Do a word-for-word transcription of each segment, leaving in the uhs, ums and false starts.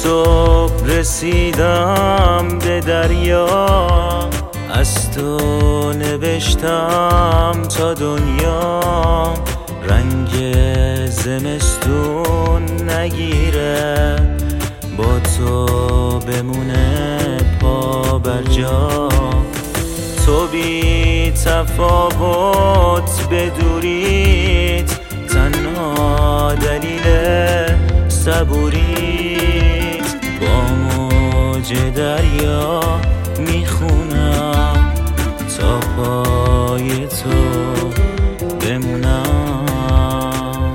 صبح رسیدم به دریا، از تو نوشتم تا دنیا رنگ زمستون نگیره، با تو بمونه پا بر جا. تو بی تفاوت بدوریت، تنها دلیل صبوریت. با موج دریا میخونم تا پای تو بمونم.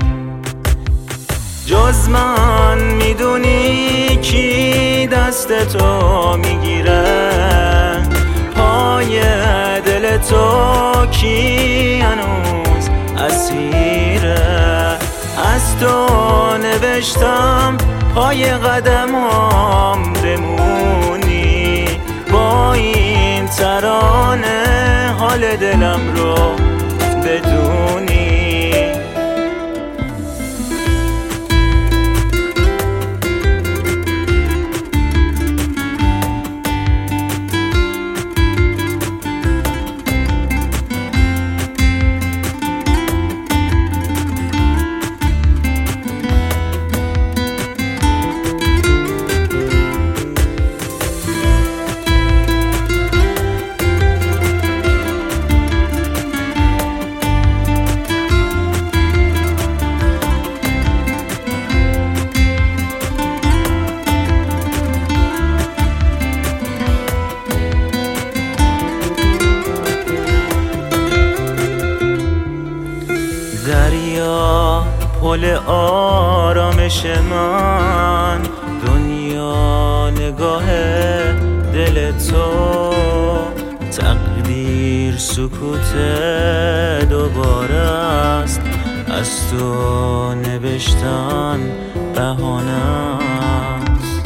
جز من میدونی کی دست تو میگیره، پای دل تو کی هنوز اسیره. از تو نوشتم پای قدمام بمونی، با این ترانه حال دلم رو بدونی. دریا پل آرامش من، دنیا نگاه دل تو. تقدیر سکوت دوباره است، از تو نوشتن بهانه است.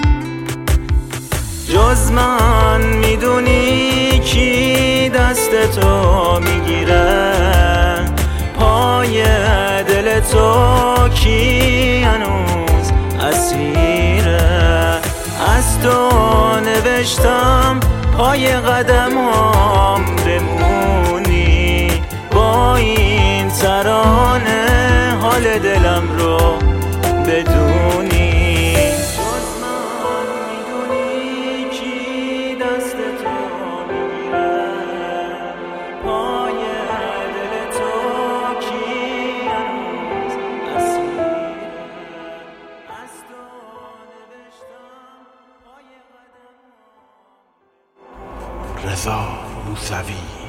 جز من میدونی کی دست تو میگیره، پای دل تو کی هنوز اسیره. از تو نوشتم پای قدمام بمونی، با این ترانه حال دلم رو بدونی. جز من میدونی کی دست تو میگیره، پای دل تو کی هنوز اسیره. از تو نوشتم پای قدمام. رضا موسوی.